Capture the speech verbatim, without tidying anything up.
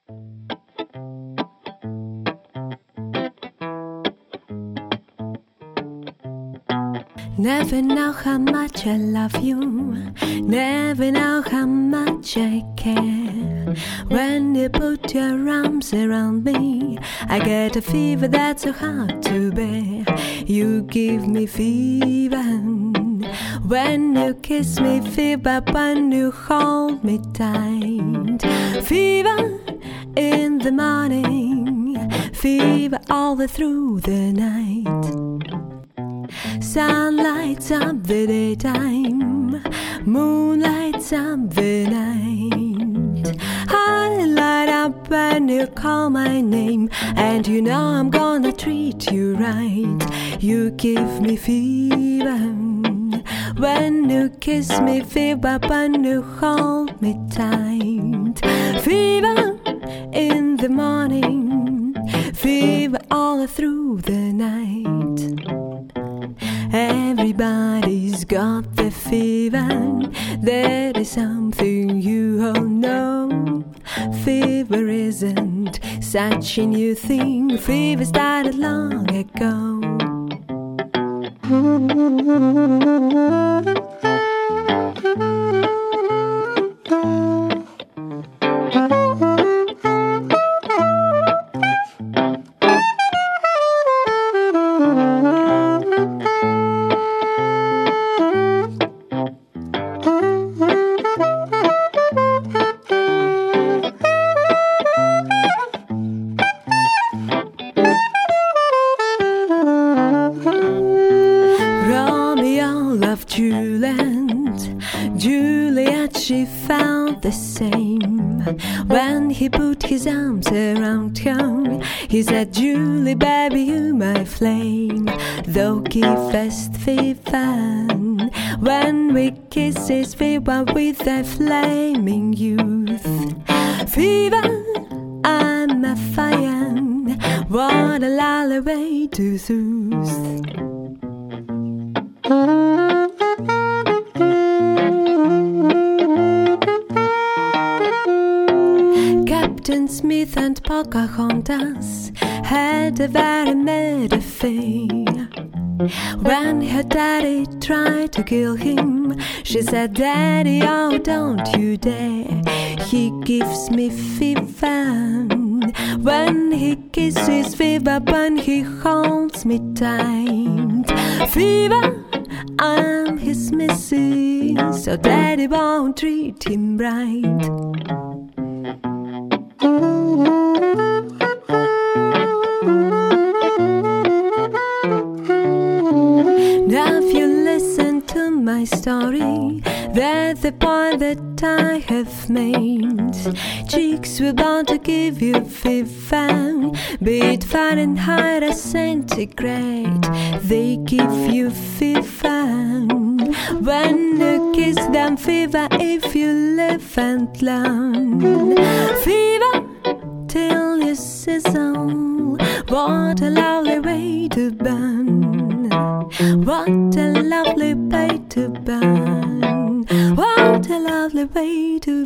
Never know how much I love you, never know how much I care. When you put your arms around me, I get a fever that's so hard to bear. You give me fever when you kiss me, fever when you hold me tight. Fever in the morning, fever all the through the night. Sun lights up the daytime, moon lights up the night. I light up when you call my name, and you know I'm gonna treat you right. You give me fever when you kiss me, fever when you hold me tight. Fever in the morning, fever all through the night. Everybody's got the fever, that is something you all know. Fever isn't such a new thing, fever started long ago. Juliet, Juliet, she found the same. When he put his arms around her, he said, Julie, baby, you my flame. Though kissest fever, when we kisses fever with a flaming youth. Fever, I'm a fire, what a lullaby to soothe. Captain Smith and Pocahontas had a very mad affair. When her daddy tried to kill him, she said, Daddy, oh, don't you dare. He gives me fever when he kisses, fever when he holds me tight. Fever, I'm his missus, so Daddy won't treat him right. Now if you listen to my story, that's the point that I have made. Chicks were bound to give you fever, be it Fahrenheit or centigrade. They give you fever when you kiss them, fever if you live and learn. Fever till you sizzle, what a lovely way to burn. What a lovely way to burn. What a lovely way to